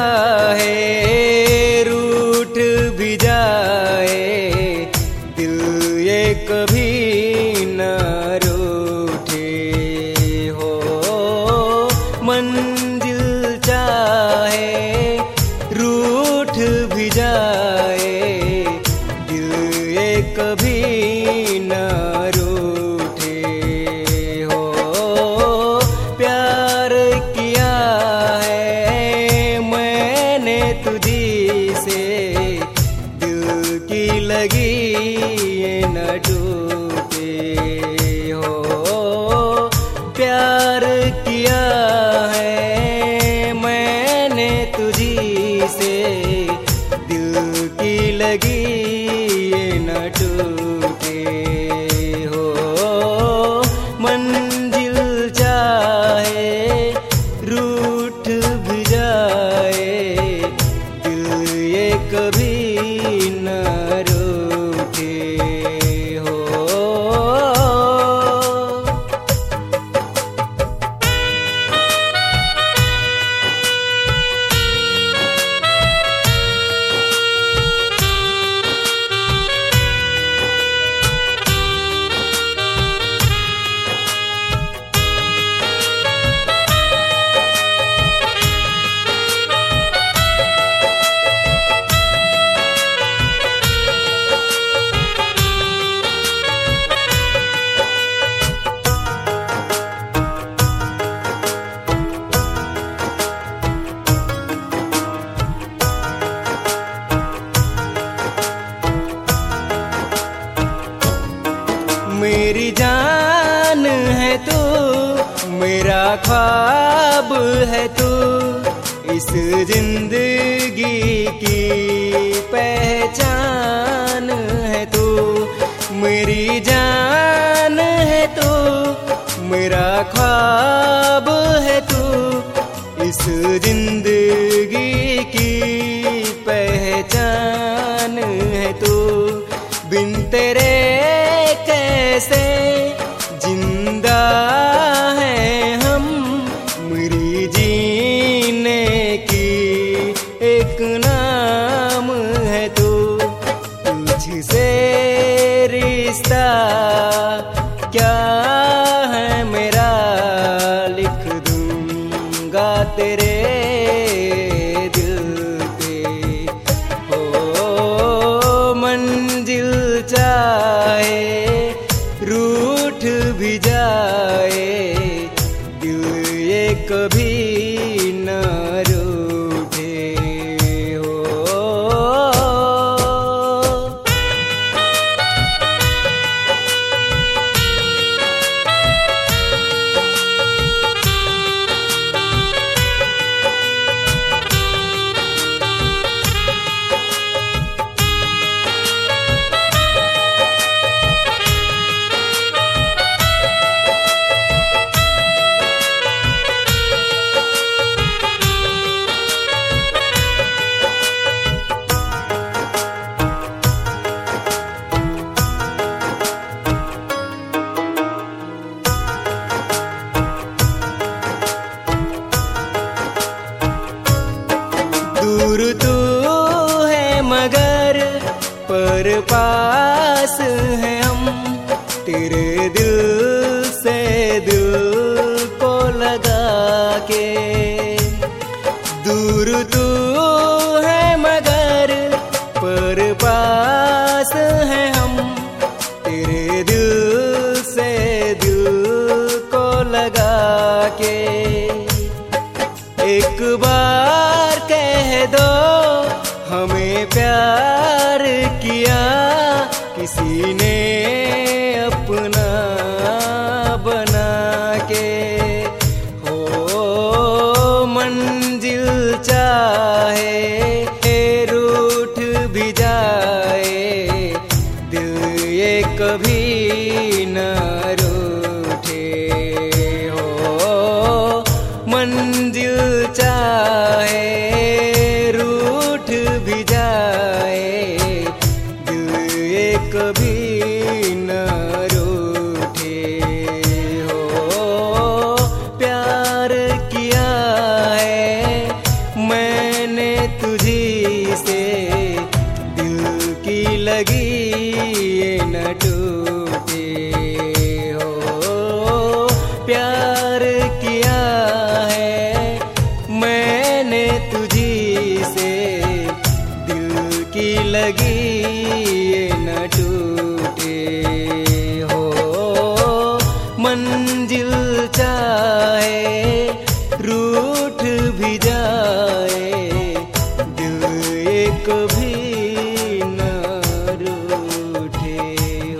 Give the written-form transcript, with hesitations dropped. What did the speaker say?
चाहे रूठ भी जाए, दिल ये कभी न रूठे हो। मंजिल चाहे रूठ भी जाए, दिल ये कभी न रूठे हो। प्यार किया है मैंने तुझी से, दिल की लगी ये न टूटे हो। प्यार किया है मैंने तुझी से, दिल की लगी ये न टूटे हो। मंजिल चाहे रूठ भी जाए, दिल ये कभी न रूठे हो। मेरी जान है तू, मेरा ख्वाब है तू, इस जिंदगी की पहचान है तू। मेरी जान है तू, मेरा ख्वाब है तू, इस जिंदगी की पहचान है तू। बिन तेरे कैसे जिंदा हैं हम, मेरी जीने की एक नाम है तू। तुझसे रिश्ता क्या है मेरा, लिख दूंगा तेरे दिल पे हो। मंजिल चाहे रूठ भी जाए, दिल ये कभी न रूठे हो। दूर तू है मगर पर पास है हम, तेरे दिल से दिल को लगा के। दूर तू है मगर पर पास है हम, तेरे दिल से दिल को लगा के। एक बार कह दो हमें प्यार किया, किसी ने अपना बना के हो। मंजिल चाहे रूठ भी जाए, दिल ये कभी न रूठे हो। मंजिल चाहे रूठ भी जाए, दिल ये कभी न रूठे हो। प्यार किया है मैंने लगी ये न टूटे हो। प्यार किया है मैंने तुझी से, दिल की लगी ये न टूटे हो। मंजिल चाहे रूठ भी जाए, दिल एक भी न रूठे